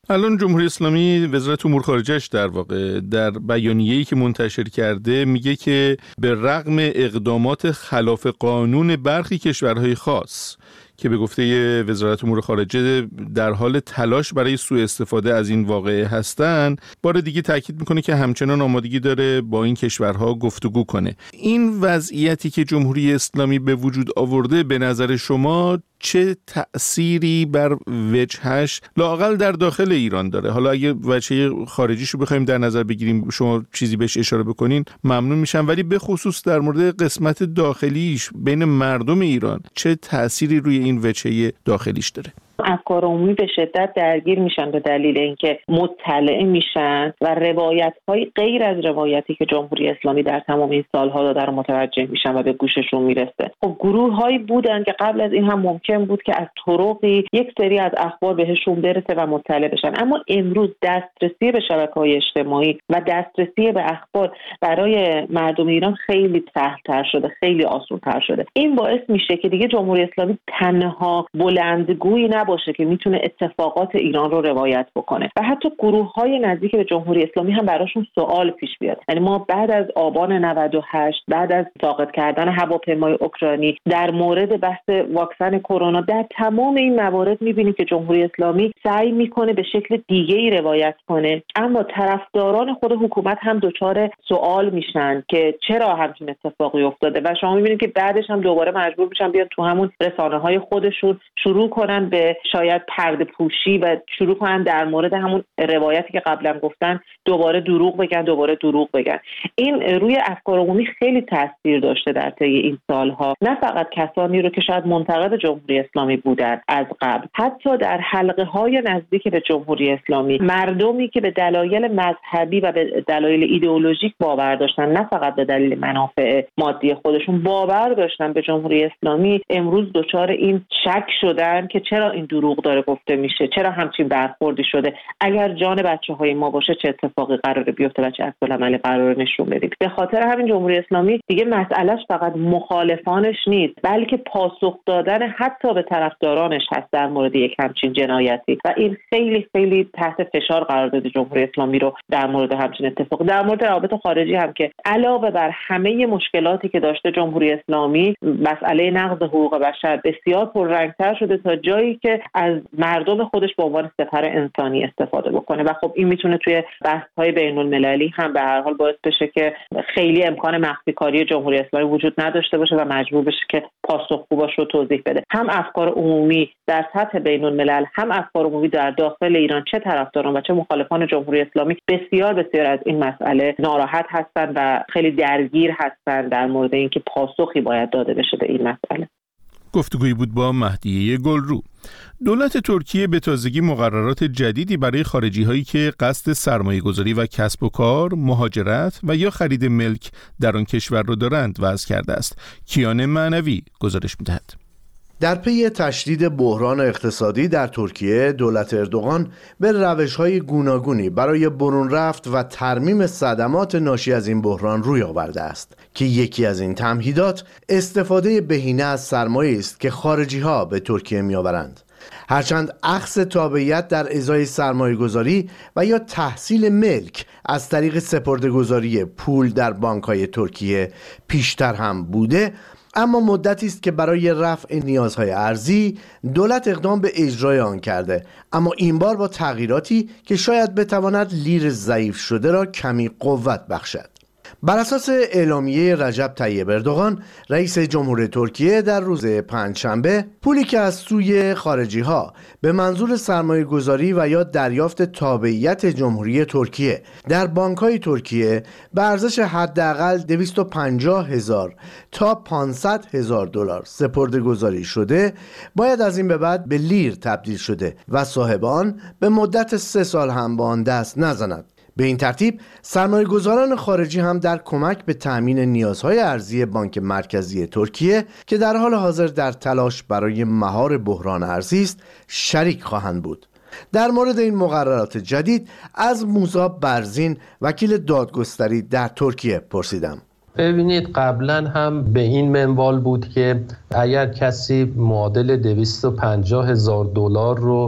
الان جمهوری اسلامی وزارت امور خارجه‌اش در واقع در بیانیه‌ای که منتشر کرده میگه که به رغم اقدامات خلاف قانون برخی کشورهای خاص که به گفته وزارت امور خارجه در حال تلاش برای سوء استفاده از این واقعه هستند، بار دیگه تاکید میکنه که همچنان آمادگی داره با این کشورها گفتگو کنه. این وضعیتی که جمهوری اسلامی به وجود آورده به نظر شما چه تأثیری بر وجهش لااقل در داخل ایران داره؟ حالا اگه وجه خارجیشو بخوایم در نظر بگیریم، شما چیزی بهش اشاره بکنین ممنون میشم، ولی به خصوص در مورد قسمت داخلیش بین مردم ایران چه تأثیری روی این وجه داخلیش داره؟
افکار عمومی به شدت درگیر میشن به دلیل اینکه مطلع میشن و روایت‌های غیر از روایتی که جمهوری اسلامی در تمام این سالها داده رو متوجه میشن و به گوششون میرسه. خب گروه‌هایی بودن که قبل از این هم ممکن بود که از طرقی یک سری از اخبار بهشون برسه و مطلع بشن، اما امروز دسترسی به شبکه‌های اجتماعی و دسترسی به اخبار برای مردم ایران خیلی سهل‌تر شده، خیلی آسان‌تر شده. این باعث میشه که دیگه جمهوری اسلامی تنها بلندگویی باشه که میتونه اتفاقات ایران رو روایت بکنه و حتی گروه‌های نزدیک به جمهوری اسلامی هم براشون سوال پیش بیاد. یعنی ما بعد از آبان نود و هشت، بعد از ساقط کردن هواپیمای اوکراینی، در مورد بحث واکسن کرونا، در تمام این موارد میبینیم که جمهوری اسلامی سعی میکنه به شکل دیگه‌ای روایت کنه، اما طرفداران خود حکومت هم دچار سوال میشن که چرا همچین اتفاقی افتاده و شما میبینید که بعدش هم دوباره مجبور میشن بیان تو همون رسانه‌های خودشون شروع کنن به شاید پرده پوشی و شروع کنن در مورد همون روایتی که قبلا گفتن دوباره دروغ بگن دوباره دروغ بگن. این روی افکار عمومی خیلی تاثیر داشته در طی این سالها، نه فقط کسانی رو که شاید منتقد جمهوری اسلامی بودن از قبل، حتی در حلقه های نزدیک به جمهوری اسلامی مردمی که به دلایل مذهبی و به دلایل ایدئولوژیک باور داشتن، نه فقط به دلیل منافع مادی خودشون باور داشتن به جمهوری اسلامی، امروز دچار این شک شدن که چرا این دروغ داره گفته میشه، چرا همچین برخوردی شده، اگر جان بچه‌های ما باشه چه اتفاقی قراره بیفته و چه عکس‌العملی قراره نشون بدیم. به خاطر همین جمهوری اسلامی دیگه مسئلهش فقط مخالفانش نیست، بلکه پاسخ دادن حتی به طرفدارانش هست در مورد یک همچین جنایتی و این خیلی خیلی تحت فشار قرار داده جمهوری اسلامی رو در مورد همچین اتفاق. در مورد روابط خارجی هم که علاوه بر همه مشکلاتی که داشته جمهوری اسلامی، مسئله نقض حقوق بشر بسیار پررنگ‌تر شده تا جایی که از مردم خودش به عنوان سپر انسانی استفاده بکنه و خب این میتونه توی بحث‌های بین‌المللی هم به هر حال باعث بشه که خیلی امکان مخفی کاری جمهوری اسلامی وجود نداشته باشه و مجبور بشه که پاسخگوش رو توضیح بده. هم افکار عمومی در سطح بین‌الملل، هم افکار عمومی در داخل ایران، چه طرفداران و چه مخالفان جمهوری اسلامی بسیار بسیار از این مسئله ناراحت هستند و خیلی درگیر هستند در مورد اینکه پاسخی باید داده بشه به این مسئله.
گفتگویی بود با مهدیه گلرو. دولت ترکیه به تازگی مقررات جدیدی برای خارجی هایی که قصد سرمایه گذاری و کسب و کار، مهاجرت و یا خرید ملک در آن کشور را دارند وضع کرده است. کیان معنوی گزارش می‌دهد.
در پی تشدید بحران اقتصادی در ترکیه، دولت اردوغان به روش‌های گوناگونی برای برون رفت و ترمیم صدمات ناشی از این بحران روی آورده است که یکی از این تمهیدات استفاده بهینه از سرمایه است که خارجی‌ها به ترکیه می‌آورند. هرچند اخذ تابعیت در ازای سرمایه گذاری و یا تحصیل ملک از طریق سپرده‌گذاری پول در بانک‌های ترکیه پیشتر هم بوده، اما مدتی است که برای رفع نیازهای ارزی دولت اقدام به اجرای آن کرده، اما این بار با تغییراتی که شاید بتواند لیر ضعیف شده را کمی قوت بخشد. بر اساس اعلامیه رجب طیب اردوغان رئیس جمهور ترکیه در روز پنجشنبه، پولی که از سوی خارجی ها به منظور سرمایه گذاری و یا دریافت تابعیت جمهوری ترکیه در بانک های ترکیه به ارزش حداقل دویست و پنجاه هزار تا پانصد هزار دلار سپرده گذاری شده، باید از این به بعد به لیر تبدیل شده و صاحب آن به مدت سه سال هم به آن دست نزند. به این ترتیب سرمایه گذاران خارجی هم در کمک به تأمین نیازهای ارزی بانک مرکزی ترکیه که در حال حاضر در تلاش برای مهار بحران ارزی است شریک خواهند بود. در مورد این مقررات جدید از موسی برزین وکیل دادگستری در ترکیه پرسیدم.
ببینید، قبلا هم به این منوال بود که اگر کسی معادل دویست و پنجاه هزار دلار رو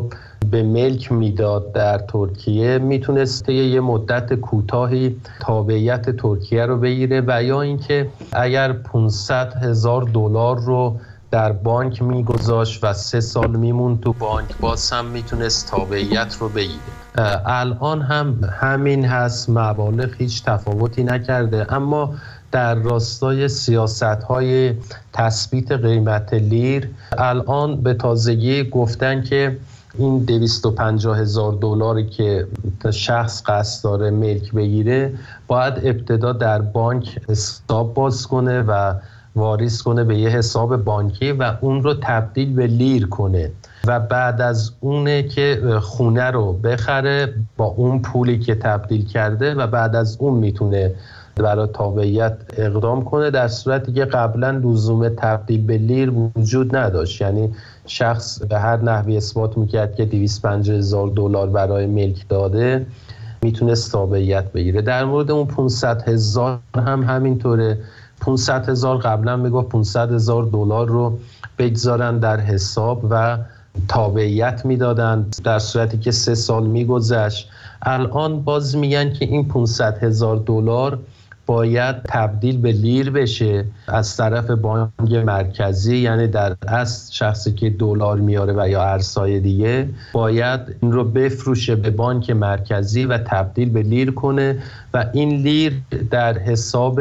به ملک میداد در ترکیه میتونست یه مدت کوتاهی تابعیت ترکیه رو بگیره و یا اینکه اگر پانصد هزار دلار رو در بانک میگذاشت و سه سال میمون تو بانک باز هم میتونست تابعیت رو بگیره. الان هم همین هست، مبالغ هیچ تفاوتی نکرده، اما در راستای سیاست‌های تثبیت قیمت لیر الان به تازگی گفتن که این دویست و پنجاه هزار دلاری که شخص قصد داره ملک بگیره باید ابتدا در بانک حساب باز کنه و واریز کنه به یه حساب بانکی و اون رو تبدیل به لیر کنه و بعد از اونه که خونه رو بخره با اون پولی که تبدیل کرده و بعد از اون میتونه برای تابعیت اقدام کنه، در صورتی که قبلا لزوم تبدیل به لیر وجود نداشت. یعنی شخص به هر نحوی اثبات میکرد که دویست و پنجاه هزار دلار برای ملک داده میتونست تابعیت بگیره. در مورد اون پانصد هزار هم همینطوره. پانصد هزار قبلا میگفت پانصد هزار دلار رو بگذارن در حساب و تابعیت میدادن در صورتی که سه سال میگذشت. الان باز میگن که این پانصد هزار دلار باید تبدیل به لیر بشه از طرف بانک مرکزی، یعنی در اصل شخصی که دلار میاره و یا ارزهای دیگه باید این رو بفروشه به بانک مرکزی و تبدیل به لیر کنه و این لیر در حساب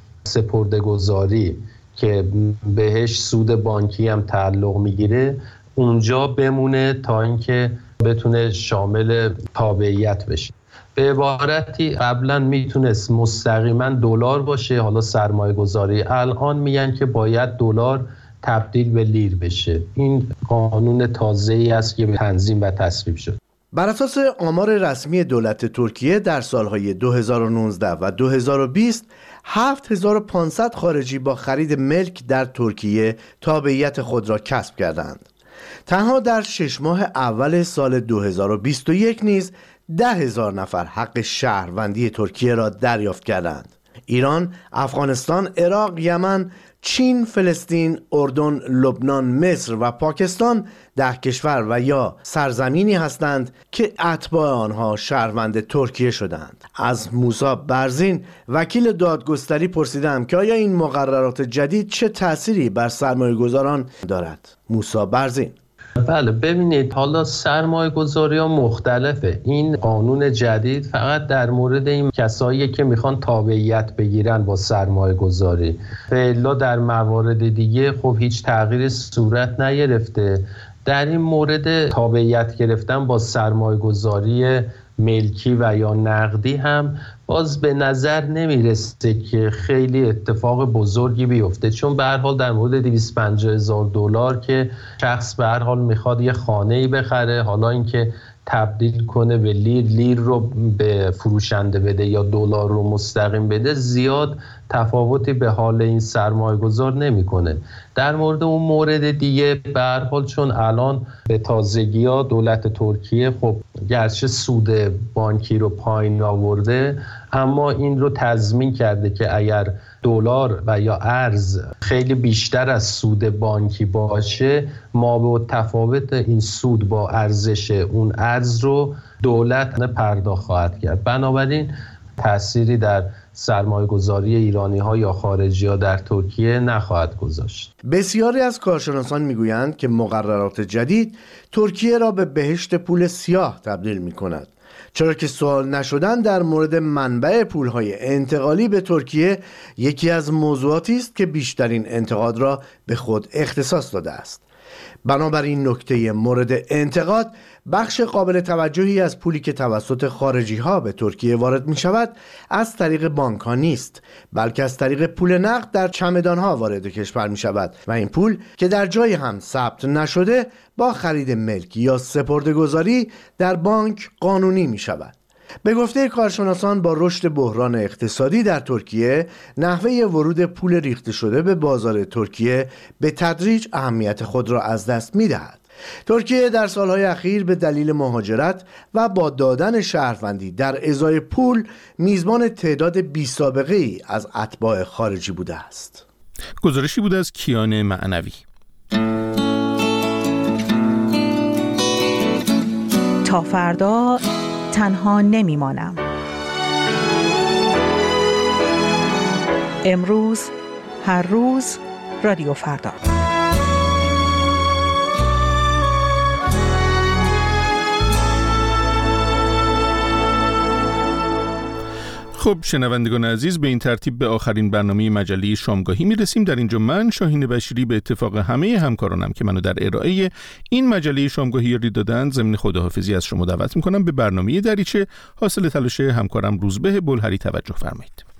سپرده‌گذاری که بهش سود بانکی هم تعلق میگیره اونجا بمونه تا اینکه بتونه شامل تابعیت بشه. به عبارتی قبلا میتونست مستقیما دلار باشه، حالا سرمایه گذاری، الان میگن که باید دلار تبدیل به لیر بشه. این قانون تازه‌ای است که تنظیم و تصویب شد.
بر اساس آمار رسمی دولت ترکیه در سالهای دو هزار و نوزده و دو هزار و بیست هفت هزار و پانصد خارجی با خرید ملک در ترکیه تابعیت خود را کسب کردند. تنها در شش ماه اول سال دو هزار و بیست و یک نیز ده هزار نفر حق شهروندی ترکیه را دریافت کردند. ایران، افغانستان، عراق، یمن، چین، فلسطین، اردن، لبنان، مصر و پاکستان ده کشور و یا سرزمینی هستند که اتباع آنها شهروند ترکیه شدند. از موسی برزین وکیل دادگستری پرسیدم که آیا این مقررات جدید چه تأثیری بر سرمایه گذاران دارد؟ موسی برزین:
بله، ببینید حالا سرمایه گذاری ها مختلفه. این قانون جدید فقط در مورد این کسایی که میخوان تابعیت بگیرن با سرمایه گذاری، فعلا در موارد دیگه خب هیچ تغییر صورت نگرفته. در این مورد تابعیت گرفتن با سرمایه گذاری ملکی و یا نقدی هم باز به نظر نمیرسه که خیلی اتفاق بزرگی بیفته، چون به هر حال در مورد دویست و پنجاه هزار دلار که شخص به هر حال میخواد یه خانه‌ای بخره، حالا اینکه تبدیل کنه به لیر، لیر رو به فروشنده بده یا دلار رو مستقیم بده، زیاد تفاوتی به حال این سرمایه گذار نمیکنه. در مورد اون مورد دیگه به هر حال چون الان به تازگی ها دولت ترکیه خب گرچه سود بانکی رو پایین آورده، اما این رو تضمین کرده که اگر دلار و یا ارز خیلی بیشتر از سود بانکی باشه، مابعد تفاوت این سود با ارزش اون ارز رو دولت پرداخت خواهد کرد. بنابراین تأثیری در سرمایه گذاری ایرانی ها یا خارجی ها در ترکیه نخواهد گذاشت.
بسیاری از کارشناسان میگویند که مقررات جدید ترکیه را به بهشت پول سیاه تبدیل می کند، چرا که سوال نشدن در مورد منبع پولهای انتقالی به ترکیه یکی از موضوعاتی است که بیشترین انتقاد را به خود اختصاص داده است. بنابراین نکته مورد انتقاد بخش قابل توجهی از پولی که توسط خارجی ها به ترکیه وارد می شود از طریق بانک ها نیست، بلکه از طریق پول نقد در چمدان ها وارد کشور می شود و این پول که در جای هم ثبت نشده با خرید ملک یا سپرده‌گذاری در بانک قانونی می شود. به گفته کارشناسان با رشد بحران اقتصادی در ترکیه، نحوه ورود پول ریخته شده به بازار ترکیه به تدریج اهمیت خود را از دست می دهد. ترکیه در سالهای اخیر به دلیل مهاجرت و با دادن شهروندی در ازای پول میزبان تعداد بی سابقه ای از اتباع خارجی بوده است.
گزارشی بود از کیان معنوی.
تا فردا تنها نمیمانم. امروز، هر روز، رادیو فردا.
خب شنوندگان عزیز، به این ترتیب به آخرین برنامه مجله شامگاهی میرسیم. در اینجا من شاهین بشیری به اتفاق همه همکارانم که منو در ارائه این مجله شامگاهی یاری دادن ضمن خداحافظی از شما دعوت میکنم به برنامه دریچه حاصل تلاش همکارم روزبه بلهری توجه فرمایید.